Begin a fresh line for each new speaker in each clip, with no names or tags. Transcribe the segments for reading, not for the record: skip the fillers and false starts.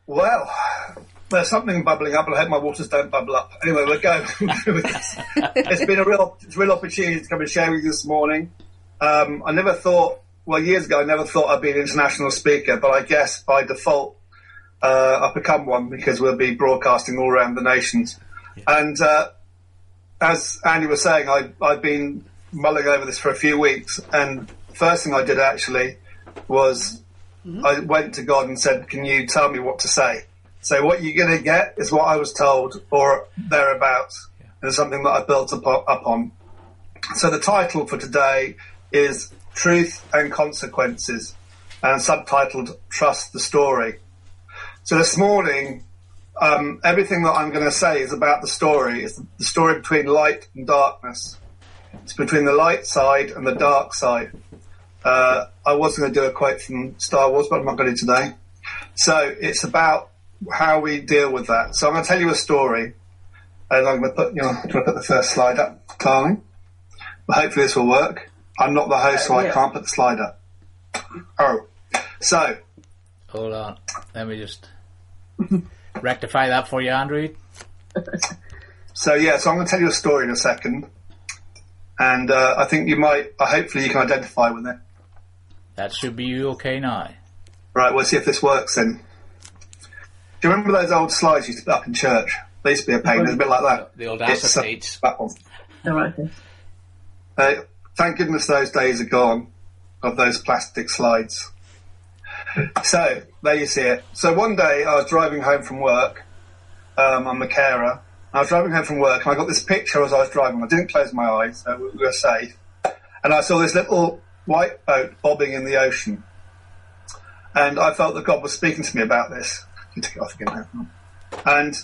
Well, there's something bubbling up, and I hope my waters don't bubble up. Anyway, we'll go with this. It's been a real opportunity to come and share with you this morning. I never thought, years ago, I never thought I'd be an international speaker, but I guess by default, I've become one because we'll be broadcasting all around the nations. Yeah. And as Andy was saying, I've been mulling over this for a few weeks, and the first thing I did actually was I went to God and said, can you tell me what to say? So what you're going to get is what I was told or thereabouts. Yeah. And it's something that I built up on. So the title for today is Truth and Consequences, and subtitled Trust the Story. So this morning, everything that I'm going to say is about the story. It's the story between light and darkness. It's between the light side and the dark side. I was going to do a quote from Star Wars, but I'm not going to today. So it's about how we deal with that. So I'm going to tell you a story, and I'm going to put, put the first slide up, Carly. But hopefully this will work. I'm not the host, so I can't put the slide up. Oh, so.
Hold on. Let me just rectify that for you, Andrew.
So I'm going to tell you a story in a second. And I think hopefully you can identify with it.
That should be okay now.
Right, we'll see if this works then. Do you remember those old slides you used to put up in church? They used to be a pain, they're a bit like that.
The old acetate.
That one.
All right.
Thank goodness those days are gone, of those plastic slides. So, there you see it. So one day I was driving home from work. I'm a carer. I was driving home from work, and I got this picture as I was driving. I didn't close my eyes, so we were safe. And I saw this little white boat bobbing in the ocean. And I felt that God was speaking to me about this. You take it off again now. And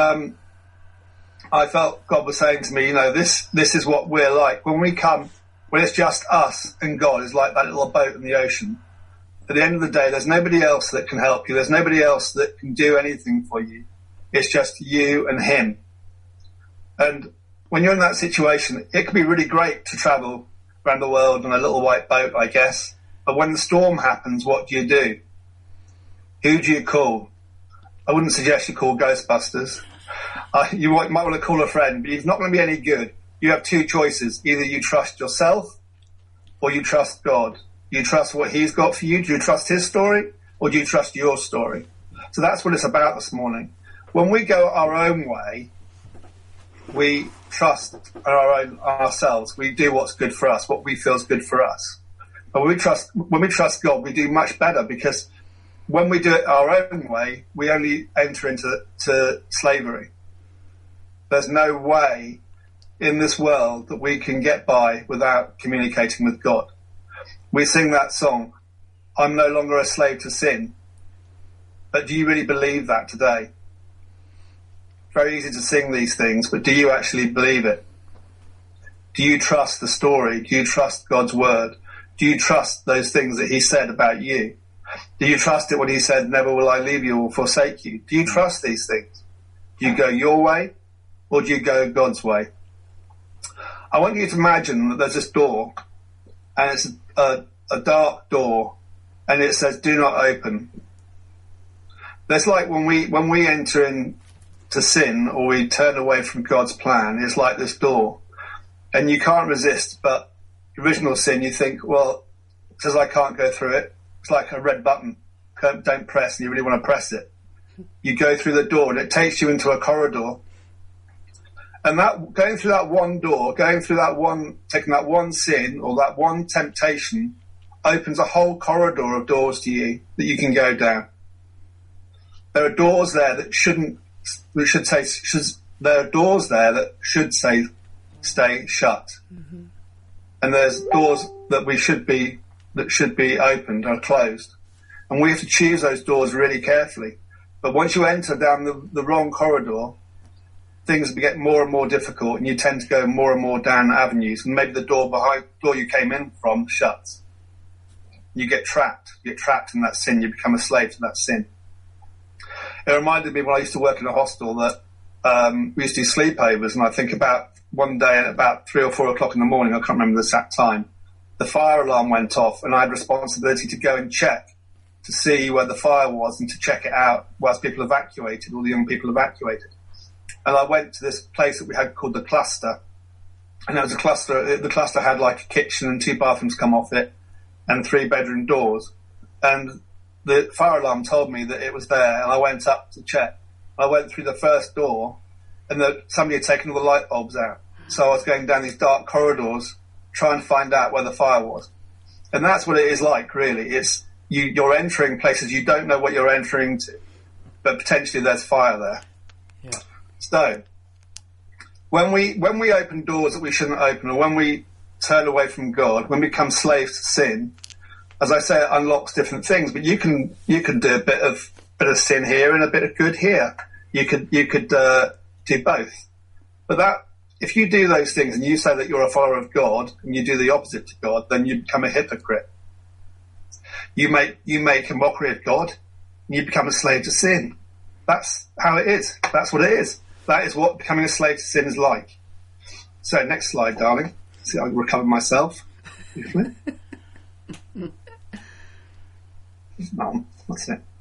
I felt God was saying to me, this is what we're like. When we come, when it's just us and God, it's like that little boat in the ocean. At the end of the day, there's nobody else that can help you. There's nobody else that can do anything for you. It's just you and Him. And when you're in that situation, it can be really great to travel around the world on a little white boat, I guess. But when the storm happens, what do? Who do you call? I wouldn't suggest you call Ghostbusters. You might want to call a friend, but it's not going to be any good. You have two choices. Either you trust yourself or you trust God. Do you trust what He's got for you? Do you trust His story or do you trust your story? So that's what it's about this morning. When we go our own way, we trust ourselves. We do what's good for us, what we feel is good for us. But when we trust God, we do much better, because when we do it our own way, we only enter into slavery. There's no way in this world that we can get by without communicating with God. We sing that song, I'm no longer a slave to sin. But do you really believe that today? Very easy to sing these things, but do you actually believe it? Do you trust the story? Do you trust God's word? Do you trust those things that He said about you? Do you trust it when He said, never will I leave you or forsake you? Do you trust these things? Do you go your way or do you go God's way? I want you to imagine that there's this door, and it's a dark door, and it says, do not open. That's like when we enter into sin, or we turn away from God's plan. It's like this door, and you can't resist. But original sin, you think, well, it says I can't go through it. It's like a red button. Don't press, and you really want to press it. You go through the door, and it takes you into a corridor. And that going through that one door, taking that one sin or that one temptation, opens a whole corridor of doors to you that you can go down. There are doors there that there are doors there that should say stay shut. Mm-hmm. And there's doors that should be opened or closed. And we have to choose those doors really carefully. But once you enter down the wrong corridor, things get more and more difficult, and you tend to go more and more down avenues, and maybe the door you came in from shuts. You get trapped. You get trapped in that sin. You become a slave to that sin. It reminded me when I used to work in a hostel that we used to do sleepovers, and I think about one day at about 3 or 4 o'clock in the morning, I can't remember the exact time, the fire alarm went off, and I had responsibility to go and check to see where the fire was and to check it out whilst people evacuated, all the young people evacuated. And I went to this place that we had called the Cluster. And it was a cluster. The cluster had like a kitchen and 2 bathrooms come off it and 3 bedroom doors. And the fire alarm told me that it was there, and I went up to check. I went through the first door, and somebody had taken all the light bulbs out. So I was going down these dark corridors trying to find out where the fire was. And that's what it is like, really. It's you're entering places you don't know what you're entering to, but potentially there's fire there.
Yeah.
So when we open doors that we shouldn't open, or when we turn away from God, when we become slaves to sin, as I say, it unlocks different things. But you can do a bit of sin here and a bit of good here. You could do both. But if you do those things and you say that you're a follower of God and you do the opposite to God, then you become a hypocrite. You make a mockery of God and you become a slave to sin. That's how it is. That's what it is. That is what becoming a slave to sin is like. So next slide, darling. See, I can recover myself. No, that's it.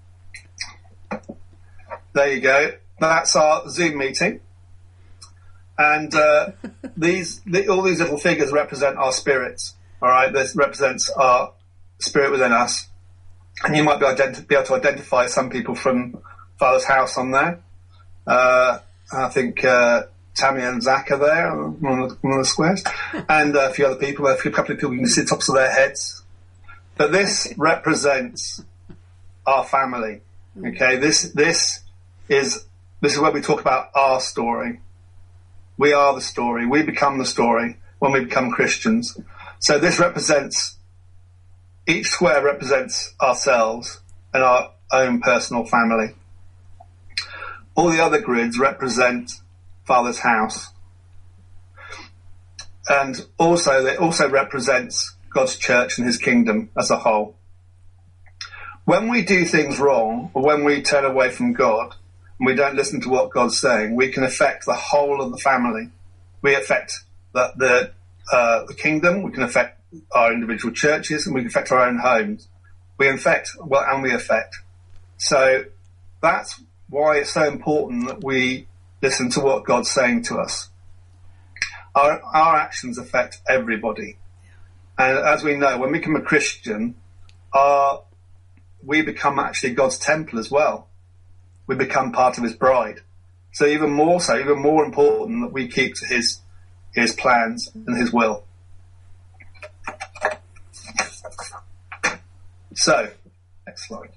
There you go. That's our Zoom meeting. And all these little figures represent our spirits. All right, this represents our spirit within us. And you might be able to identify some people from Father's house on there. I think Tammy and Zach are there on one of the squares, and a few other people. A couple of people you can see the tops of their heads. But this represents our family. Okay, this is where we talk about our story. We are the story. We become the story when we become Christians. So this represents, each square represents ourselves and our own personal family. All the other grids represent Father's house. And also, it also represents God's church and his kingdom as a whole. When we do things wrong, or when we turn away from God, and we don't listen to what God's saying, we can affect the whole of the family. We affect the kingdom, we can affect our individual churches, and we can affect our own homes. We affect. So that's why it's so important that we listen to what God's saying to us. Our actions affect everybody. And as we know, when we become a Christian, we become actually God's temple as well. We become part of his bride. So even more important that we keep to his plans and his will. So, next slide.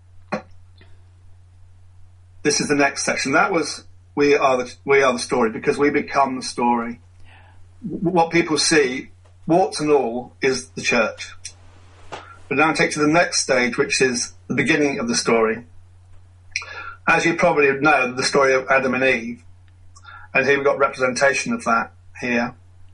This is the next section. That was we are the story, because we become the story. What people see, warts and all, is the church. But now I take to the next stage, which is the beginning of the story. As you probably know, the story of Adam and Eve, and here we've got representation of that here.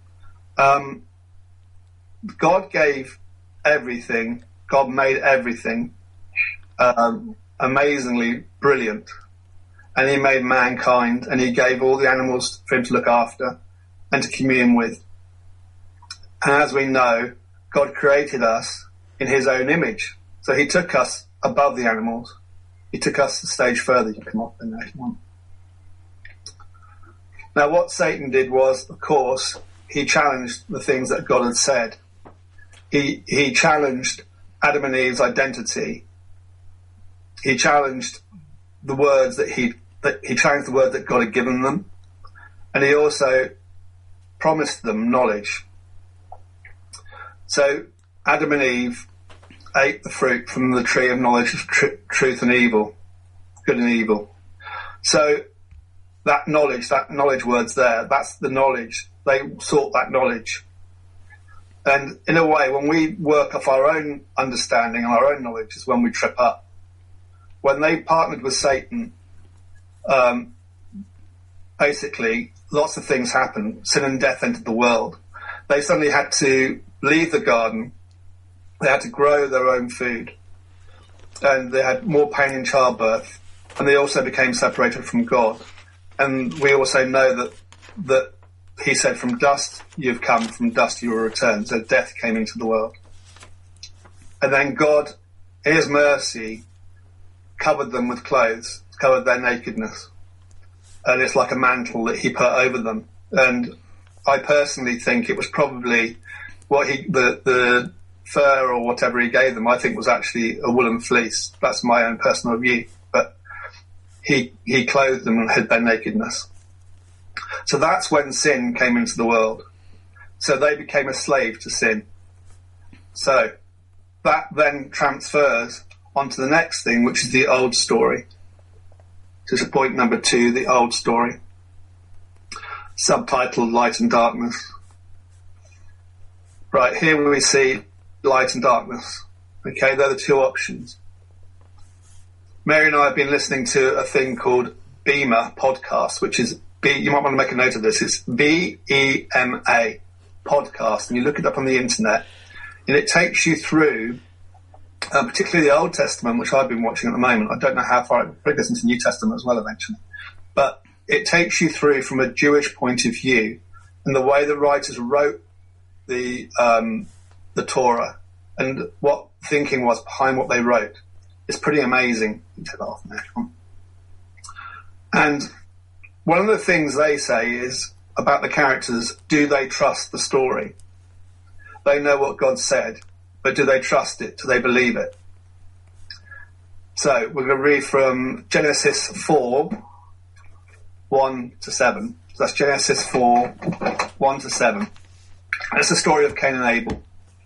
God gave everything. God made everything amazingly brilliant. And he made mankind, and he gave all the animals for him to look after and to commune with. And as we know, God created us in his own image. So he took us above the animals. He took us a stage further. You can come up there if you want. Now, what Satan did was, of course, he challenged the things that God had said. He challenged Adam and Eve's identity. He challenged the words that he challenged the word that God had given them, and he also promised them knowledge. So Adam and Eve ate the fruit from the tree of knowledge of truth and evil, good and evil. So that knowledge word's there. That's the knowledge. They sought that knowledge. And in a way, when we work off our own understanding and our own knowledge is when we trip up. When they partnered with Satan, basically, lots of things happened. Sin and death entered the world. They suddenly had to leave the garden. They had to grow their own food. And they had more pain in childbirth. And they also became separated from God. And we also know that he said, from dust you've come, from dust you will return. So death came into the world. And then God His mercy covered them with clothes, covered their nakedness. And it's like a mantle that he put over them. And I personally think it was probably what the fur or whatever he gave them, I think was actually a woolen fleece. That's my own personal view. But he clothed them and hid their nakedness. So that's when sin came into the world. So they became a slave to sin. So that then transfers onto the next thing, which is the old story. This is point number 2, the old story. Subtitled Light and Darkness. Right, here we see light and darkness. Okay, they're the two options. Mary and I have been listening to a thing called Bema podcast, which is you might want to make a note of this. It's BEMA podcast, and you look it up on the internet, and it takes you through, particularly the Old Testament, which I've been watching at the moment. I don't know how far it goes into the New Testament as well eventually, but it takes you through from a Jewish point of view, and the way the writers wrote the Torah and what thinking was behind what they wrote. It's pretty amazing. You take that off now. And one of the things they say is about the characters, do they trust the story? They know what God said, but do they trust it? Do they believe it? So we're going to read from Genesis 4, 1 to 7. So that's Genesis 4, 1 to 7. And it's the story of Cain and Abel.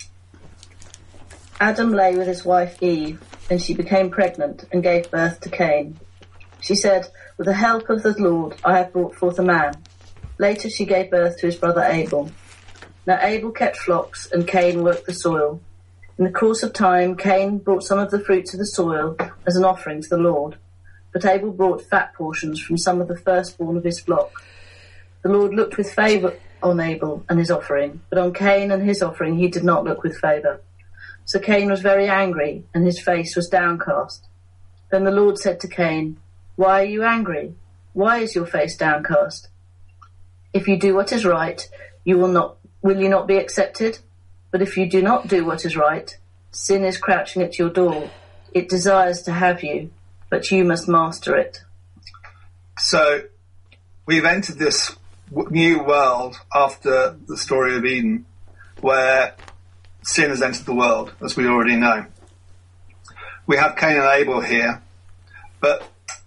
Adam lay with his wife Eve, and she became pregnant and gave birth to Cain. She said, "With the help of the Lord, I have brought forth a man." Later she gave birth to his brother Abel. Now Abel kept flocks, and Cain worked the soil. In the course of time, Cain brought some of the fruits of the soil as an offering to the Lord. But Abel brought fat portions from some of the firstborn of his flock. The Lord looked with favour on Abel and his offering, but on Cain and his offering he did not look with favour. So Cain was very angry, and his face was downcast. Then the Lord said to Cain, "Why are you angry? Why is your face downcast? If you do what is right, will you not be accepted? But if you do not do what is right, sin is crouching at your door. It desires to have you, but you must master it."
So we've entered this new world after the story of Eden, where sin has entered the world, as we already know. We have Cain and Abel here, but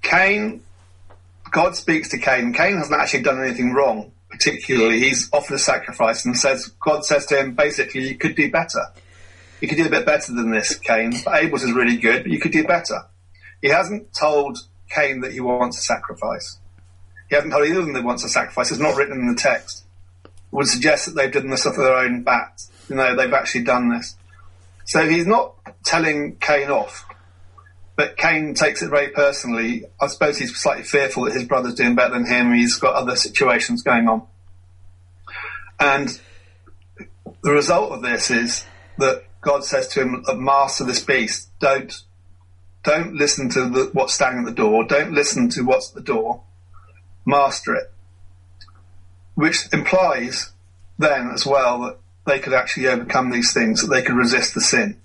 God speaks to Cain. Cain hasn't actually done anything wrong, particularly. He's offered a sacrifice and God says to him, basically, you could do better. You could do a bit better than this, Cain. Abel's is really good, but you could do better. He hasn't told Cain that he wants a sacrifice. He hasn't told either of them that he wants a sacrifice. It's not written in the text. It would suggest that they've done this off their own bat. They've actually done this. So he's not telling Cain off, but Cain takes it very personally. I suppose he's slightly fearful that his brother's doing better than him. He's got other situations going on. And the result of this is that God says to him, "Master this beast. Don't listen to what's standing at the door. Don't listen to what's at the door. Master it." Which implies then as well that they could actually overcome these things, that they could resist the sin.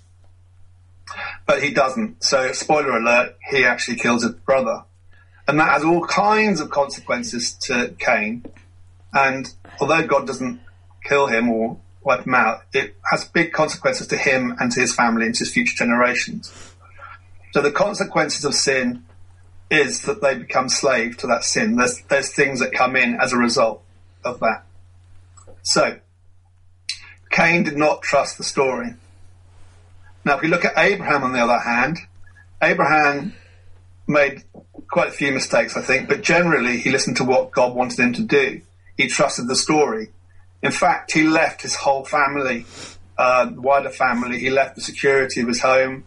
But he doesn't. So, spoiler alert, he actually kills his brother. And that has all kinds of consequences to Cain. And although God doesn't kill him or wipe him out, it has big consequences to him and to his family and to his future generations. So the consequences of sin is that they become slave to that sin. There's things that come in as a result of that. So, Cain did not trust the story. Now, if we look at Abraham, on the other hand, Abraham made quite a few mistakes, I think, but generally he listened to what God wanted him to do. He trusted the story. In fact, he left his whole family, wider family. He left the security of his home.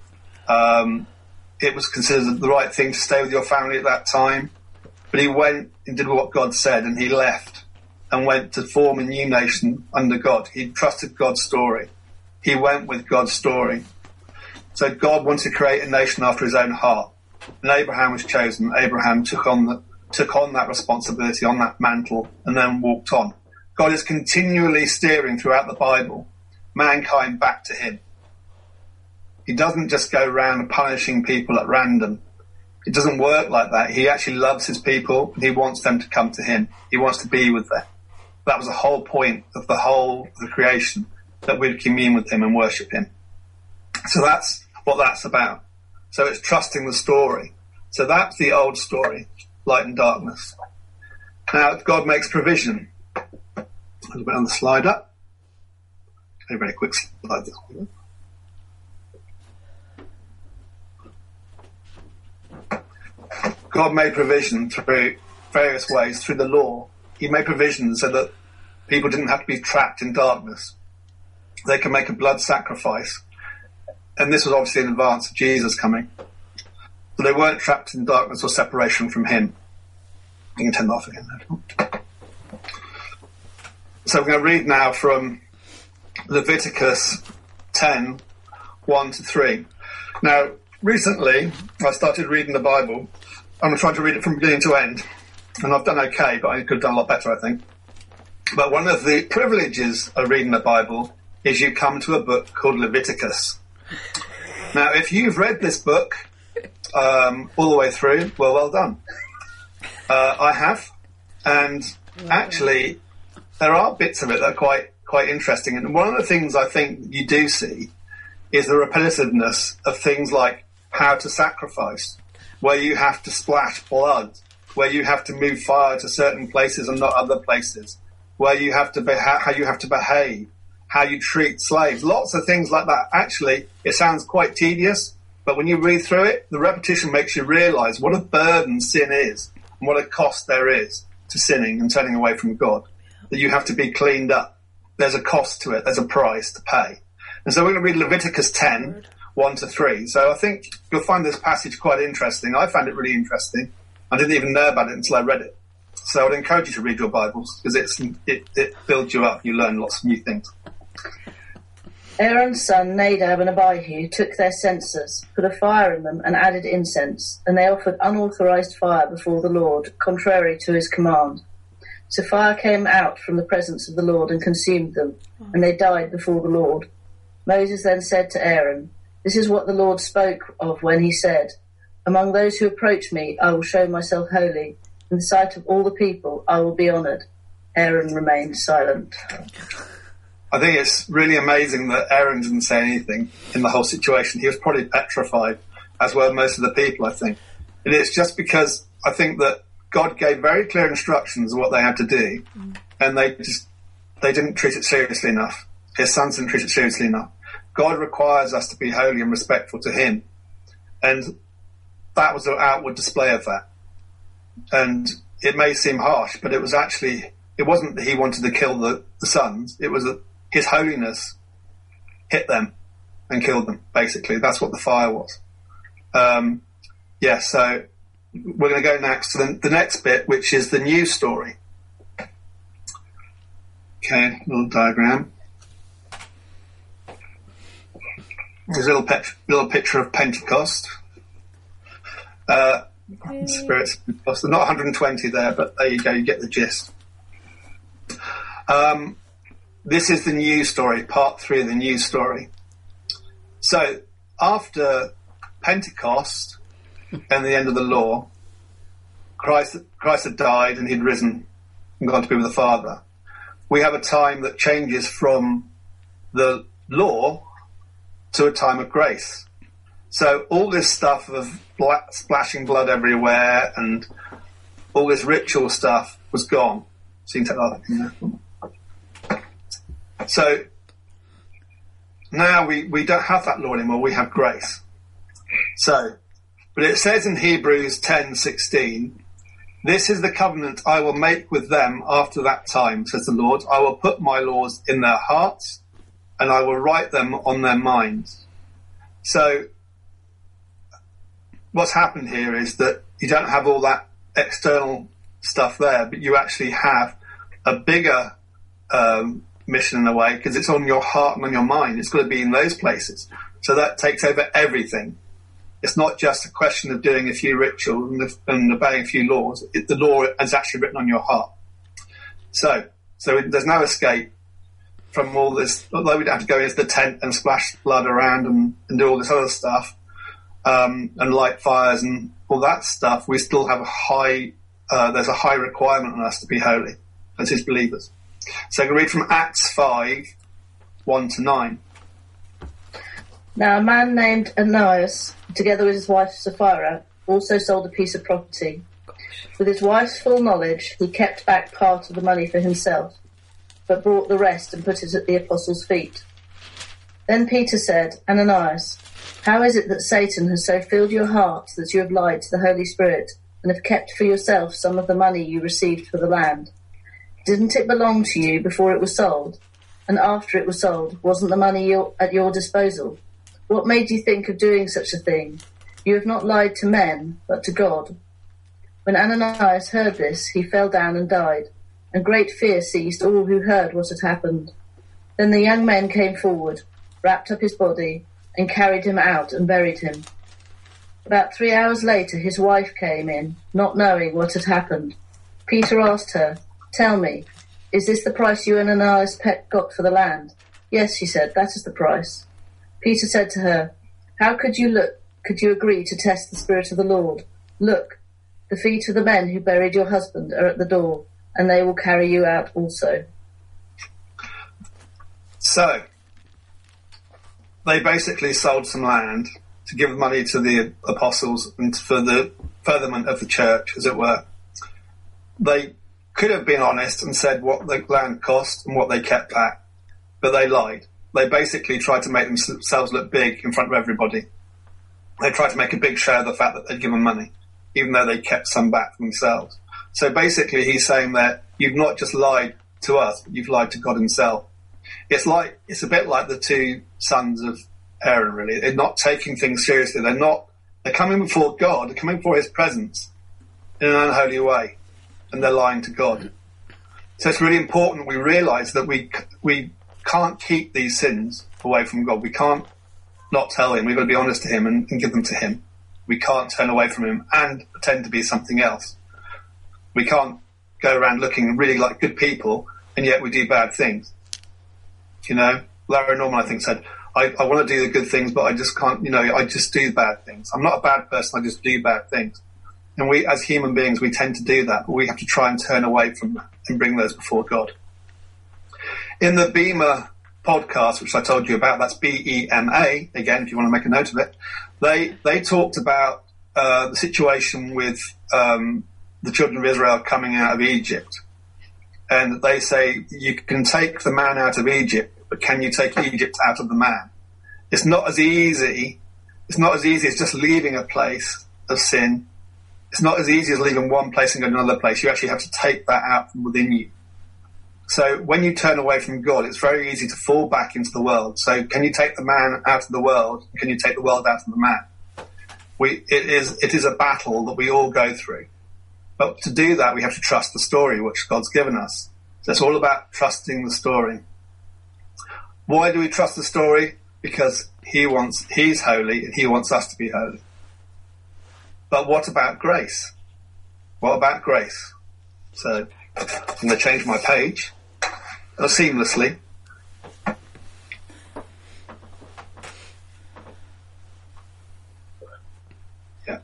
It was considered the right thing to stay with your family at that time. But he went and did what God said, and he left and went to form a new nation under God. He trusted God's story. He went with God's story. So God wanted to create a nation after his own heart. And Abraham was chosen. Abraham took on that responsibility, on that mantle, and then walked on. God is continually steering throughout the Bible mankind back to him. He doesn't just go around punishing people at random. It doesn't work like that. He actually loves his people. He wants them to come to him. He wants to be with them. That was the whole point of the creation, that we'd commune with him and worship him. So that's what that's about. So it's trusting the story. So that's the old story, light and darkness. Now, God makes provision. A little bit on the slide up. A very quick slide. God made provision through various ways, through the law. He made provision so that people didn't have to be trapped in darkness. They can make a blood sacrifice. And this was obviously in advance of Jesus coming. So they weren't trapped in darkness or separation from him. You can turn that off again. So we're going to read now from Leviticus 10, 1-3. Now, recently, I started reading the Bible. I'm trying to read it from beginning to end. And I've done okay, but I could have done a lot better, I think. But one of the privileges of reading the Bible is you come to a book called Leviticus. Now, if you've read this book all the way through, well done. I have. And actually, there are bits of it that are quite interesting. And one of the things I think you do see is the repetitiveness of things like how to sacrifice, where you have to splash blood, where you have to move fire to certain places and not other places, where you have to how you have to behave, how you treat slaves, lots of things like that. Actually, it sounds quite tedious, but when you read through it, the repetition makes you realise what a burden sin is and what a cost there is to sinning and turning away from God, that you have to be cleaned up. There's a cost to it. There's a price to pay. And so we're going to read Leviticus 10, 1-3. So I think you'll find this passage quite interesting. I found it really interesting. I didn't even know about it until I read it. So I'd encourage you to read your Bibles because it builds you up. You learn lots of new things.
Aaron's son Nadab and Abihu took their censers, put a fire in them, and added incense, and they offered unauthorized fire before the Lord, contrary to his command. So fire came out from the presence of the Lord and consumed them, and they died before the Lord. Moses then said to Aaron, "This is what the Lord spoke of when he said, 'Among those who approach me, I will show myself holy. In the sight of all the people, I will be honoured.'" Aaron remained silent.
I think it's really amazing that Aaron didn't say anything in the whole situation. He was probably petrified, as were most of the people, I think. And it's just because I think that God gave very clear instructions of what they had to do, and they didn't treat it seriously enough. His sons didn't treat it seriously enough. God requires us to be holy and respectful to him. And that was an outward display of that. And it may seem harsh, but it wasn't that he wanted to kill the sons. It was that his holiness hit them and killed them, basically. That's what the fire was. So we're going to go next to the next bit, which is the new story. Okay, little diagram. There's a little picture of Pentecost. Spirits of Pentecost. Not 120 there, but there you go, you get the gist. This is the new story, part 3 of the new story. So after Pentecost and the end of the law, Christ had died and he'd risen and gone to be with the Father. We have a time that changes from the law to a time of grace. So all this stuff of splashing blood everywhere and all this ritual stuff was gone. So you can take that in there. So now we don't have that law anymore, we have grace. So, but it says in Hebrews 10:16, "This is the covenant I will make with them after that time, says the Lord. I will put my laws in their hearts and I will write them on their minds." So what's happened here is that you don't have all that external stuff there, but you actually have a bigger mission in a way, because it's on your heart and on your mind. It's got to be in those places. So that takes over everything. It's not just a question of doing a few rituals and obeying a few laws. The law is actually written on your heart. So there's no escape from all this, although we'd have to go into the tent and splash blood around and do all this other stuff, and light fires and all that stuff, we still have there's a high requirement on us to be holy as his believers. So I can read from Acts 5, 1-9.
Now a man named Ananias, together with his wife Sapphira, also sold a piece of property. With his wife's full knowledge, he kept back part of the money for himself, but brought the rest and put it at the apostles' feet. Then Peter said, Ananias, how is it that Satan has so filled your heart that you have lied to the Holy Spirit and have kept for yourself some of the money you received for the land? Didn't it belong to you before it was sold? And after it was sold, wasn't the money at your disposal? What made you think of doing such a thing? You have not lied to men, but to God. When Ananias heard this, he fell down and died, and great fear seized all who heard what had happened. Then the young men came forward, wrapped up his body, and carried him out and buried him. About 3 hours later, his wife came in, not knowing what had happened. Peter asked her, Tell me, is this the price you and Ananias got for the land? Yes, she said, that is the price. Peter said to her, How could you agree to test the Spirit of the Lord? Look, the feet of the men who buried your husband are at the door, and they will carry you out also.
So, they basically sold some land to give money to the apostles and for the furtherment of the church, as it were. They could have been honest and said what the land cost and what they kept back, but they lied. They basically tried to make themselves look big in front of everybody. They tried to make a big show of the fact that they'd given money, even though they kept some back for themselves. So basically he's saying that you've not just lied to us, but you've lied to God himself. It's a bit like the two sons of Aaron, really. They're not taking things seriously. They're coming before God, they're coming before his presence in an unholy way, and they're lying to God. So it's really important we realise that we can't keep these sins away from God. We can't not tell him. We've got to be honest to him and give them to him. We can't turn away from him and pretend to be something else. We can't go around looking really like good people and yet we do bad things. You know, Larry Norman, I think, said, I want to do the good things, but I just can't, I just do bad things. I'm not a bad person, I just do bad things. And we, as human beings, we tend to do that, but we have to try and turn away from that and bring those before God. In the Bema podcast, which I told you about, that's BEMA, again, if you want to make a note of it, they talked about the situation with the children of Israel coming out of Egypt. And they say, you can take the man out of Egypt, but can you take Egypt out of the man? It's not as easy as just leaving a place of sin. It's not as easy as leaving one place and going to another place. You actually have to take that out from within you. So when you turn away from God, it's very easy to fall back into the world. So can you take the man out of the world? Can you take the world out of the man? It is a battle that we all go through. But to do that, we have to trust the story which God's given us. So it's all about trusting the story. Why do we trust the story? Because he's holy and he wants us to be holy. But what about grace? What about grace? So I'm going to change my page seamlessly. Yeah.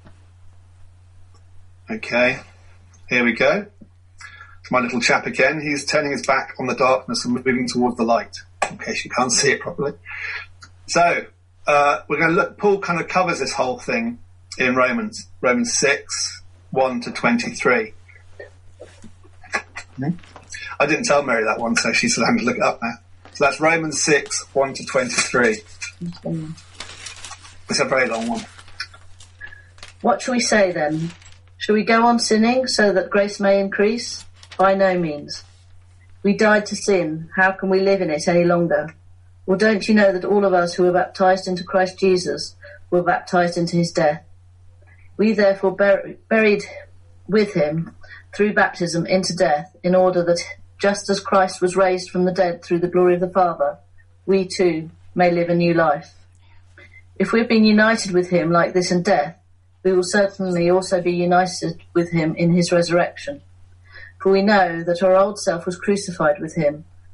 Okay. Here we go. It's my little chap again. He's turning his back on the darkness and moving towards the light, in case you can't see it properly. So we're going to look. Paul kind of covers this whole thing in Romans 6, 1-23. I didn't tell Mary that one, so she's having to look it up now. So that's Romans 6, 1-23. It's a very long one.
What shall we say then? Shall we go on sinning so that grace may increase? By no means. We died to sin. How can we live in it any longer? Or don't you know that all of us who were baptized into Christ Jesus were baptized into his death? We therefore buried with him through baptism into death, in order that just as Christ was raised from the dead through the glory of the Father, we too may live a new life. If we've been united with him like this in death, we will certainly also be united with him in his resurrection. For we know that our old self was crucified with him,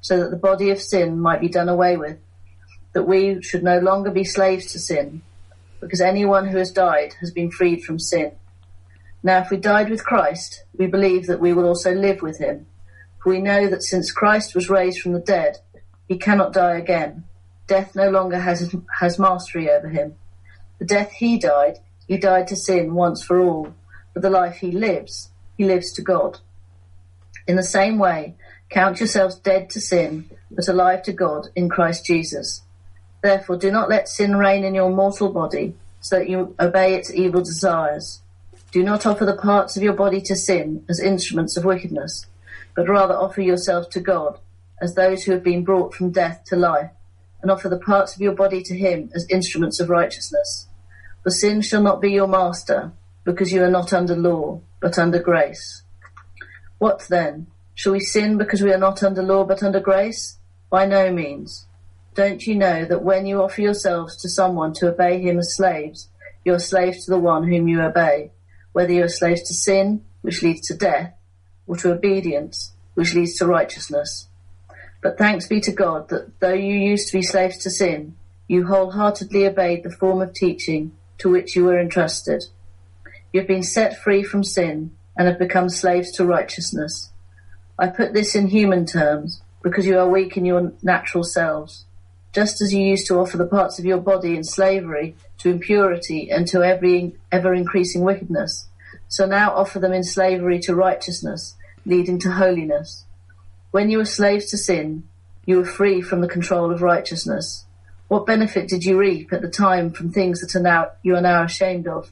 so that the body of sin might be done away with, that we should no longer be slaves to sin, because anyone who has died has been freed from sin. Now if we died with Christ, we believe that we will also live with him. For we know that since Christ was raised from the dead, he cannot die again. Death no longer has mastery over him. The death he died to sin once for all, but the life he lives to God. In the same way, count yourselves dead to sin, but alive to God in Christ Jesus. Therefore do not let sin reign in your mortal body, so that you obey its evil desires. Do not offer the parts of your body to sin as instruments of wickedness, but rather offer yourselves to God as those who have been brought from death to life, and offer the parts of your body to him as instruments of righteousness. For sin shall not be your master, because you are not under law, but under grace. What then? Shall we sin because we are not under law, but under grace? By no means. Don't you know that when you offer yourselves to someone to obey him as slaves, you are slaves to the one whom you obey, whether you are slaves to sin, which leads to death, or to obedience, which leads to righteousness. But thanks be to God that though you used to be slaves to sin, you wholeheartedly obeyed the form of teaching to which you were entrusted. You have been set free from sin and have become slaves to righteousness. I put this in human terms because you are weak in your natural selves. Just as you used to offer the parts of your body in slavery to impurity and to every ever-increasing wickedness, so now offer them in slavery to righteousness, leading to holiness. When you were slaves to sin, you were free from the control of righteousness. What benefit did you reap at the time from things that you are now ashamed of?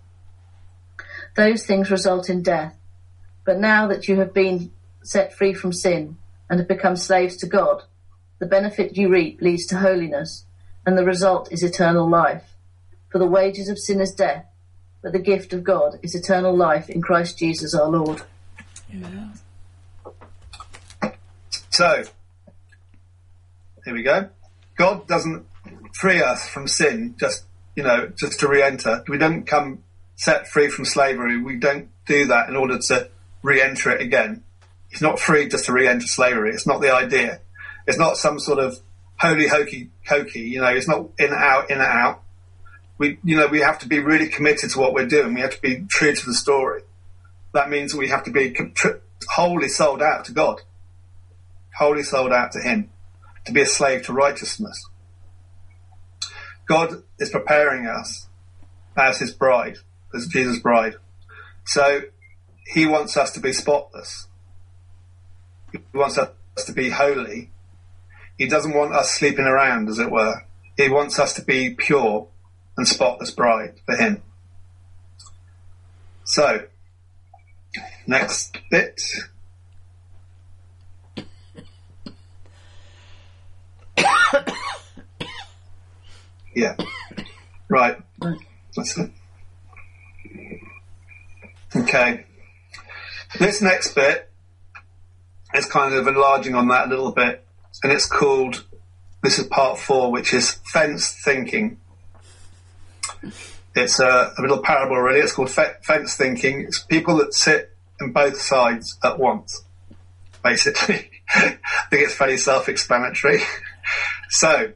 Those things result in death. But now that you have been set free from sin and have become slaves to God, the benefit you reap leads to holiness, and the result is eternal life. For the wages of sin is death, but the gift of God is eternal life in Christ Jesus our Lord.
Yeah.
So, here we go. God doesn't free us from sin just to re-enter. We don't come set free from slavery. We don't do that in order to re-enter it again. It's not free just to re-enter slavery. It's not the idea. It's not some sort of holy hokey cokey. It's not in and out, in and out. We have to be really committed to what we're doing. We have to be true to the story. That means we have to be wholly sold out to God. Wholly sold out to him, to be a slave to righteousness. God is preparing us as his bride, as Jesus' bride. So he wants us to be spotless. He wants us to be holy. He doesn't want us sleeping around, as it were. He wants us to be pure and spotless bride for him. So, next bit. Yeah. Right. That's it. Okay. This next bit is kind of enlarging on that a little bit, and it's called, this is part 4, which is fence thinking. It's a little parable, really. It's called fence thinking. It's people that sit on both sides at once, basically. I think it's fairly self-explanatory. So,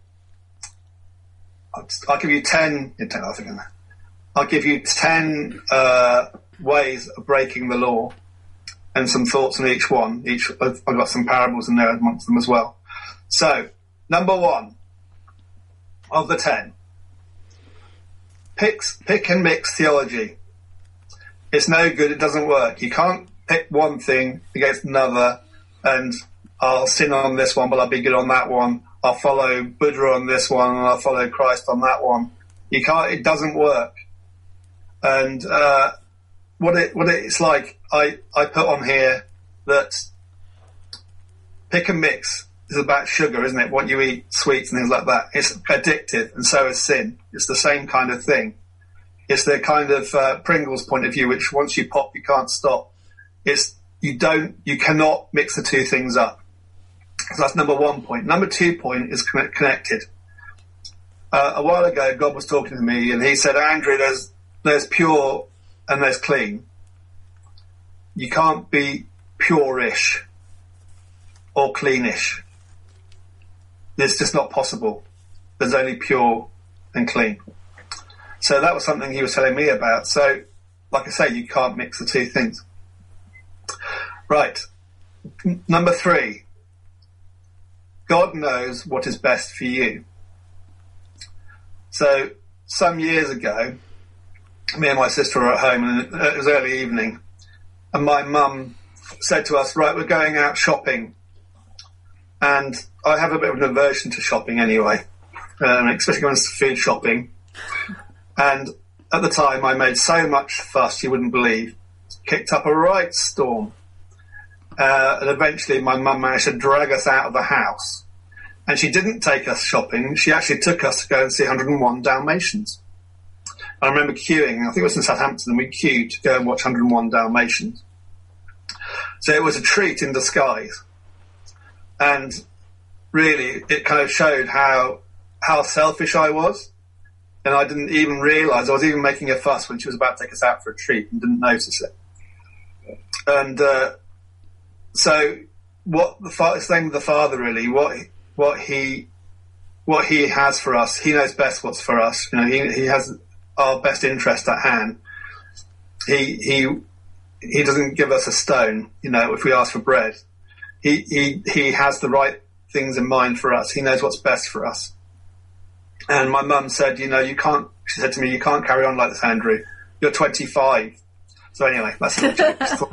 I'll give you 10. I'll give you 10 ways of breaking the law, and some thoughts on each one. I've got some parables in there amongst them as well. So, number 1 of the 10. Pick and mix theology. It's no good. It doesn't work. You can't pick one thing against another, and I'll sin on this one, but I'll be good on that one. I'll follow Buddha on this one, and I'll follow Christ on that one. You can't. It doesn't work. And what it's like, I put on here that pick and mix is about sugar, isn't it? What you eat, sweets and things like that. It's addictive, and so is sin. It's the same kind of thing. It's the kind of Pringles point of view, which once you pop, you can't stop. You cannot mix the two things up. So that's number 1 point. Number 2 point is connected. A while ago, God was talking to me, and he said, Andrew, there's pure and there's clean. You can't be pure-ish or cleanish. It's just not possible. There's only pure and clean. So that was something he was telling me about. So, like I say, you can't mix the two things. Right. Number 3. God knows what is best for you. So, some years ago, me and my sister were at home, and it was early evening, and my mum said to us, right, we're going out shopping. And I have a bit of an aversion to shopping anyway, especially when it's food shopping. And at the time, I made so much fuss you wouldn't believe. Kicked up a right storm. And eventually my mum managed to drag us out of the house. And she didn't take us shopping. She actually took us to go and see 101 Dalmatians. I remember queuing, I think it was in Southampton, and we queued to go and watch 101 Dalmatians. So it was a treat in disguise. And really, it kind of showed how selfish I was. And I didn't even realise, I was even making a fuss when she was about to take us out for a treat and didn't notice it. And so it's the name of the Father, really, what he has for us. He knows best what's for us. You know, he has our best interest at hand. He doesn't give us a stone, you know, if we ask for bread. He has the right things in mind for us. He knows what's best for us. And my mum said, you know, she said to me, you can't carry on like this, Andrew. You're 25. So anyway, that's a little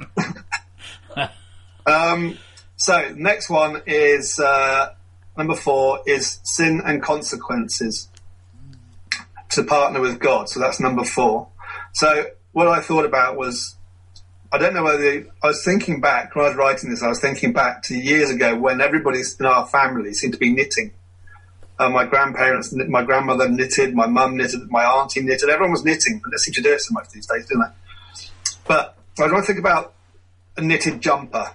So next one is, number 4 is sin and consequences to partner with God. So that's number 4. So what I thought about was, I don't know whether, I was thinking back, when I was writing this, I was thinking back to years ago when everybody in our family seemed to be knitting. My grandmother knitted, my mum knitted, my auntie knitted, everyone was knitting, but they seem to do it so much these days, don't they? But I want to think about a knitted jumper.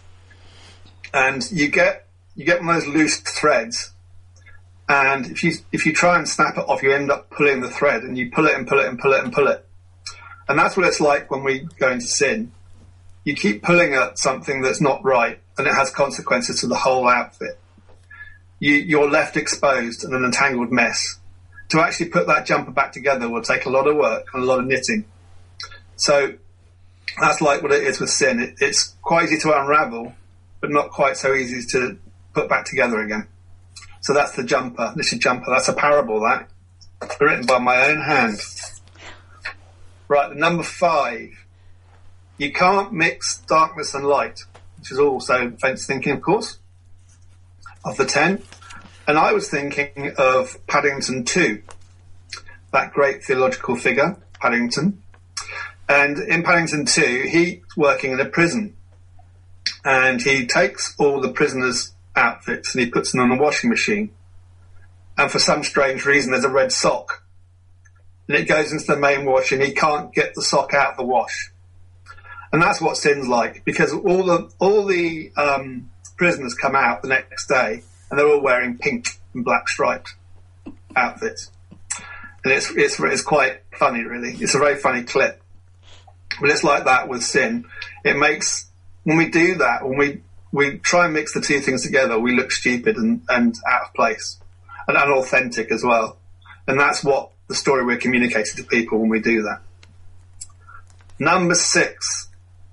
And you get one of those loose threads, and if you try and snap it off, you end up pulling the thread, and you pull it and pull it and pull it and pull it. And that's what it's like when we go into sin. You keep pulling at something that's not right, and it has consequences to the whole outfit. You're left exposed in an entangled mess. To actually put that jumper back together will take a lot of work and a lot of knitting. So that's like what it is with sin. It's quite easy to unravel, but not quite so easy to put back together again. So that's the jumper. This is jumper. That's a parable, that. Written by my own hand. Right, number 5. You can't mix darkness and light, which is also fence thinking, of course, of the 10. And I was thinking of Paddington 2, that great theological figure, Paddington. And in Paddington 2, he's working in a prison. And he takes all the prisoners' outfits and he puts them on the washing machine. And for some strange reason, there's a red sock. And it goes into the main wash and he can't get the sock out of the wash. And that's what sin's like, because all the prisoners come out the next day and they're all wearing pink and black striped outfits. And it's quite funny, really. It's a very funny clip. But it's like that with sin. It makes, when we do that, when we try and mix the two things together, we look stupid and out of place and unauthentic as well. And that's what the story we're communicating to people when we do that. Number 6,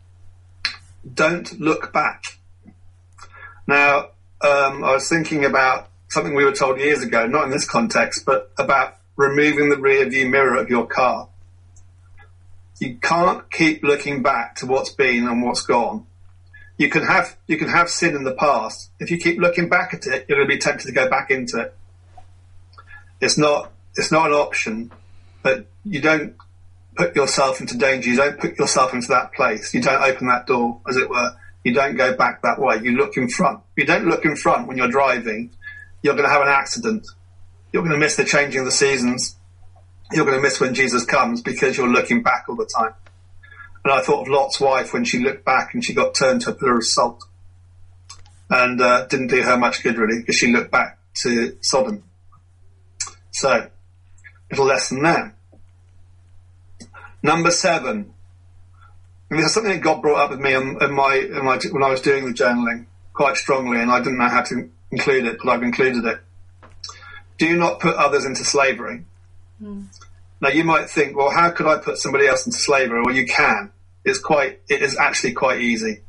don't look back. Now, I was thinking about something we were told years ago, not in this context, but about removing the rear view mirror of your car. You can't keep looking back to what's been and what's gone. You can have sin in the past. If you keep looking back at it, you're going to be tempted to go back into it. It's not an option, but you don't put yourself into danger. You don't put yourself into that place. You don't open that door, as it were. You don't go back that way. You look in front. If you don't look in front when you're driving, you're going to have an accident. You're going to miss the changing of the seasons. You're going to miss when Jesus comes because you're looking back all the time. And I thought of Lot's wife when she looked back and she got turned to a pillar of salt. And didn't do her much good, really, because she looked back to Sodom. So, little lesson there. Number 7. And this is something that God brought up with me when I was doing the journaling. quite strongly, and I didn't know how to include it, but I've included it. Do not put others into slavery. Now, you might think, well, how could I put somebody else into slavery? Well, you can. It is actually quite easy.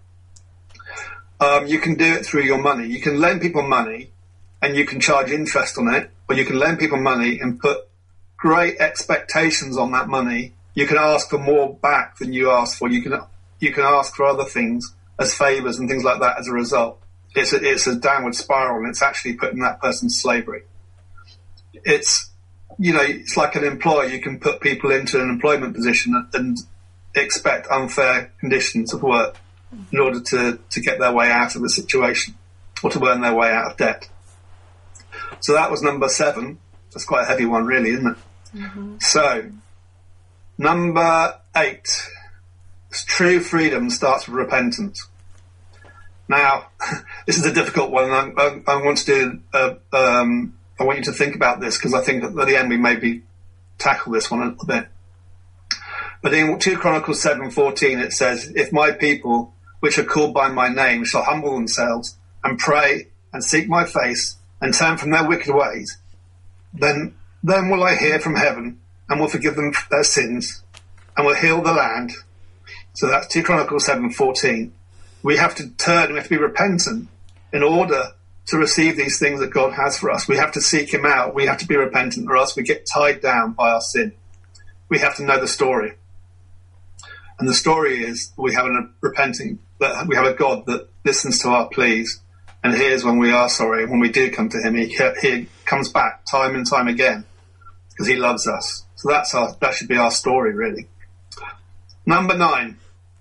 You can do it through your money. You can lend people money, and you can charge interest on it, or you can lend people money and put great expectations on that money. You can ask for more back than you asked for. You can ask for other things as favours and things like that as a result. It's a downward spiral, and it's actually putting that person to slavery. It's like an employer. You can put people into an employment position and expect unfair conditions of work in order to get their way out of the situation or to earn their way out of debt. So that was number 7. That's quite a heavy one, really, isn't it? Mm-hmm. So, number 8. True freedom starts with repentance. Now, this is a difficult one. I want to do. I want you to think about this, because I think at the end we maybe tackle this one a little bit. But in 2 Chronicles 7:14 it says, "If my people, which are called by my name, shall humble themselves and pray and seek my face and turn from their wicked ways, then will I hear from heaven and will forgive them their sins and will heal the land." So that's 2 Chronicles 7:14. We have to turn, we have to be repentant in order to receive these things that God has for us. We have to seek him out. We have to be repentant, or else we get tied down by our sin. We have to know the story. And the story is we have that we have a God that listens to our pleas and hears when we are sorry. When we do come to him, he comes back time and time again because he loves us. So that should be our story, really. Number 9.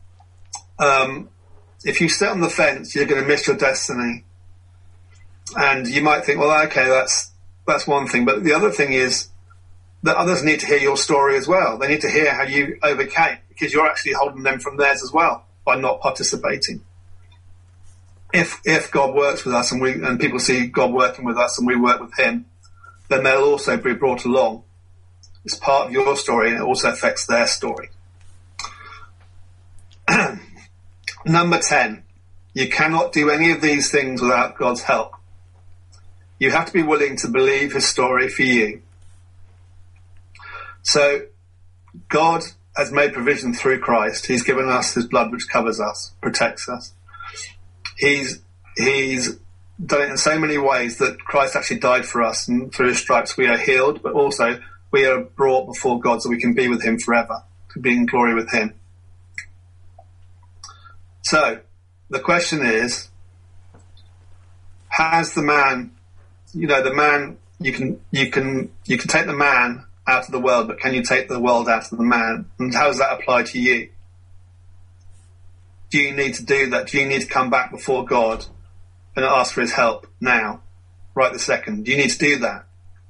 If you sit on the fence, you're going to miss your destiny. And you might think, well, okay, that's one thing. But the other thing is that others need to hear your story as well. They need to hear how you overcame, because you're actually holding them from theirs as well by not participating. If God works with us and people see God working with us and we work with him, then they'll also be brought along. It's part of your story, and it also affects their story. Number 10, you cannot do any of these things without God's help. You have to be willing to believe his story for you. So God has made provision through Christ. He's given us his blood, which covers us, protects us. He's done it in so many ways that Christ actually died for us, and through his stripes we are healed, but also we are brought before God so we can be with him forever, to be in glory with him. So the question is, has the man, you can take the man out of the world, but can you take the world out of the man? And how does that apply to you? Do you need to do that? Do you need to come back before God and ask for his help now, right this second? Do you need to do that?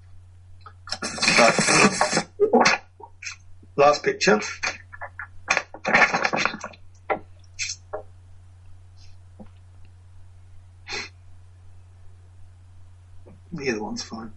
But, last picture. Either one's fine.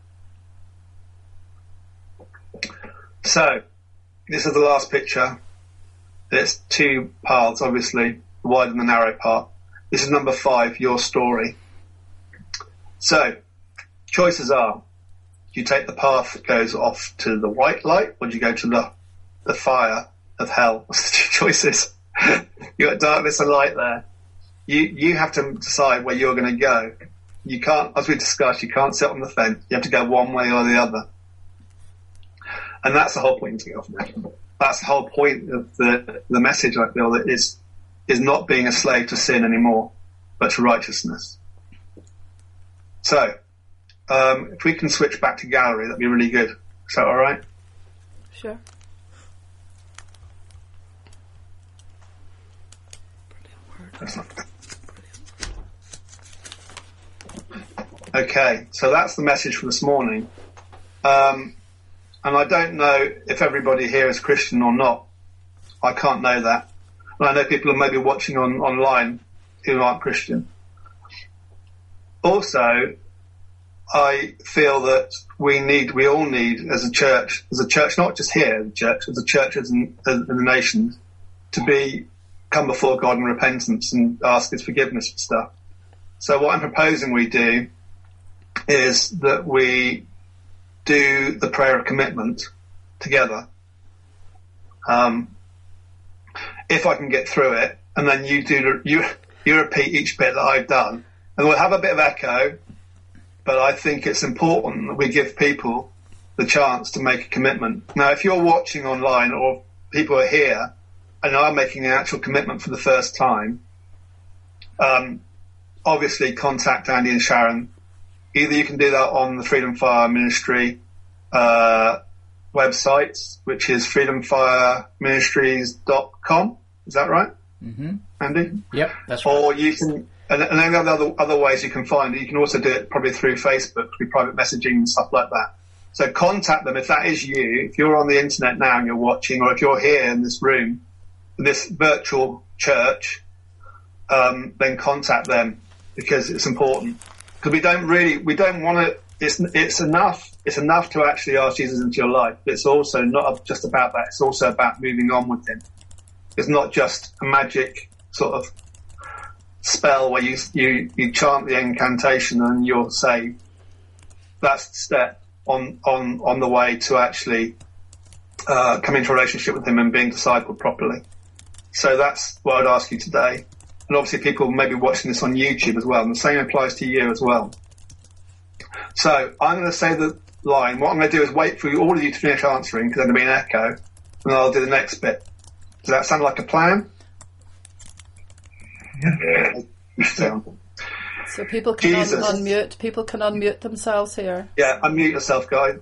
So, this is the last picture. There's 2 paths, obviously, the wide and the narrow path. This is number 5, your story. So, choices are, do you take the path that goes off to the white light, or do you go to the fire of hell? What's the 2 choices? You've got darkness and light there. You have to decide where you're going to go. You can't, as we discussed, you can't sit on the fence. You have to go one way or the other. And that's the whole point of it. That's the whole point of the message, I feel, that is not being a slave to sin anymore, but to righteousness. So, if we can switch back to gallery, that'd be really good. Is that all right?
Sure.
Okay, so that's the message for this morning. And I don't know if everybody here is Christian or not. I can't know that. And I know people are maybe watching online who aren't Christian. Also, I feel that we all need, as a church, not just here, as a church, as in the nations, to be come before God in repentance and ask his forgiveness and stuff. So what I'm proposing we do is that we do the prayer of commitment together. If I can get through it, and then you repeat each bit that I've done, and we'll have a bit of echo, but I think it's important that we give people the chance to make a commitment. Now, if you're watching online or people are here and are making an actual commitment for the first time, obviously contact Andy and Sharon. Either you can do that on the Freedom Fire Ministry websites, which is freedomfireministries.com. Is that right?
Mm-hmm.
Andy?
Yep, that's right.
Or you can, and then other ways you can find it. You can also do it probably through Facebook, through private messaging and stuff like that. So contact them if that is you. If you're on the internet now and you're watching, or if you're here in this room, this virtual church, then contact them, because it's important. Because we don't want to. It's enough to actually ask Jesus into your life. But it's also not just about that. It's also about moving on with him. It's not just a magic sort of spell where you chant the incantation and you're saved. That's the step on the way to actually come into a relationship with him and being discipled properly. So that's what I'd ask you today. And obviously people may be watching this on YouTube as well, and the same applies to you as well. So I'm going to say the line. What I'm going to do is wait for all of you to finish answering, because there's going to be an echo, and then I'll do the next bit. Does that sound like a plan?
Yeah.
So people can
Jesus.
unmute. People can unmute themselves here.
Yeah, unmute yourself, guys.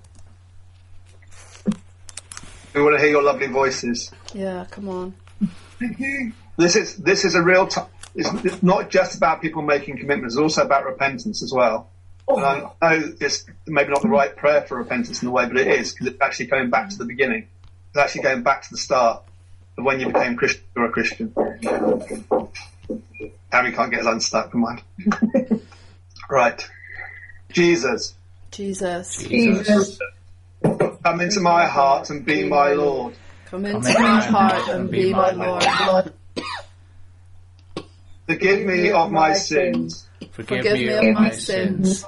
We want to hear your lovely voices.
Yeah, come on.
This is a real time. It's not just about people making commitments. It's also about repentance as well. And I know it's maybe not the right prayer for repentance in a way, but it is, because it's actually going back to the beginning. It's actually going back to the start of when you became Christian or a Christian. Harry can't get his unstuck, come on. Right. Jesus.
Jesus.
Come into my heart and be my Lord.
Come into my heart and be my Lord.
Forgive me of my sins.
Forgive
Forgive
me
me of my sins.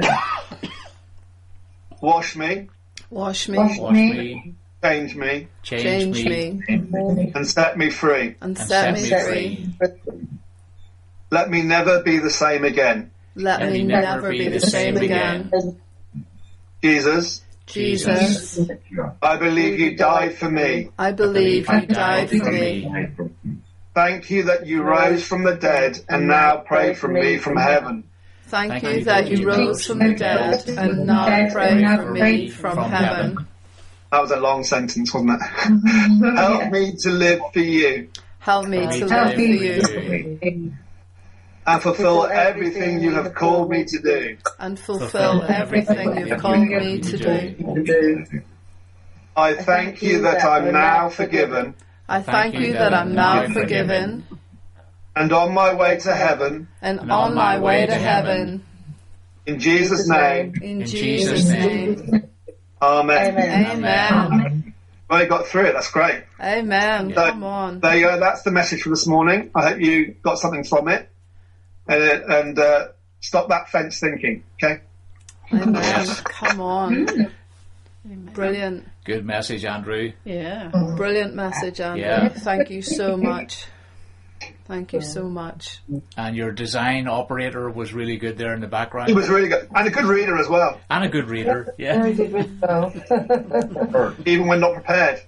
Wash me.
Wash me.
Wash me.
Change me.
Change me.
And set me free.
And set me free.
Let me never be the same again.
Let me never be the same again.
Jesus,
Jesus,
I believe you died for me.
I believe you died for me.
Thank you that you rose from the dead and now pray for me from heaven.
Thank you that you rose from the dead and now pray for me from heaven.
That was a long sentence, wasn't it? Help me to live for you
Help me to live for you
and fulfill everything you have called me to do.
and fulfill everything you've called me to do.
I thank you that I'm now forgiven
I thank you that I'm now forgiven
and on my way to heaven.
and on my way to heaven.
In Jesus' name,
In Jesus' name.
amen.
Amen.
Well, you got through it. That's great.
Amen.
So,
Come on.
there you go. That's the message for this morning. I hope you got something from it. And stop that fence thinking, okay?
Amen. Come on. Brilliant.
Good message, Andrew.
Yeah.
Brilliant message, Andrew.
Yeah.
Thank you so much. Thank you so much.
And your design operator was really good there in the background.
He was really good. And a good reader as well,
And a good reader, yeah.
Very good read well.
even when not prepared.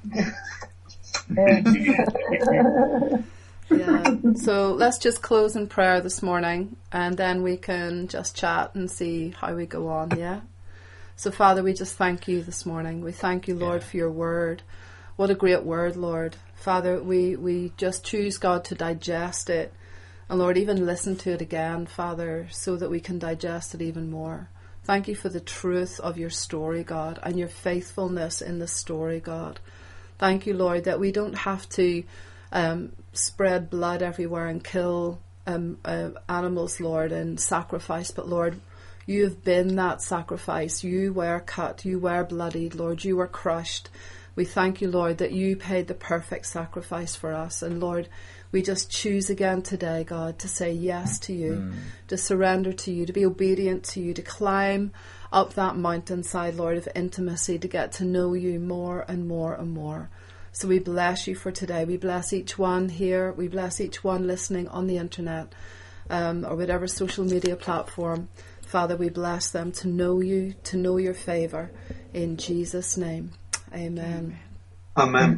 Yeah. So let's just close in prayer this morning, and then we can just chat and see how we go on, yeah? So, Father, we just thank you this morning. We thank you, Lord, for your word. What a great word, Lord. Father, we just choose, God, to digest it. And, Lord, even listen to it again, Father, so that we can digest it even more. Thank you for the truth of your story, God, and your faithfulness in the story, God. Thank you, Lord, that we don't have to spread blood everywhere and kill animals, Lord, and sacrifice. But, Lord, you have been that sacrifice. You were cut. You were bloodied, Lord. You were crushed. We thank you, Lord, that you paid the perfect sacrifice for us. And Lord, we just choose again today, God, to say yes to you, to surrender to you, to be obedient to you, to climb up that mountainside, Lord, of intimacy, to get to know you more and more and more. So we bless you for today. We bless each one here. We bless each one listening on the internet or whatever social media platform. Father, we bless them to know you, to know your favour. In Jesus' name, amen.
Amen.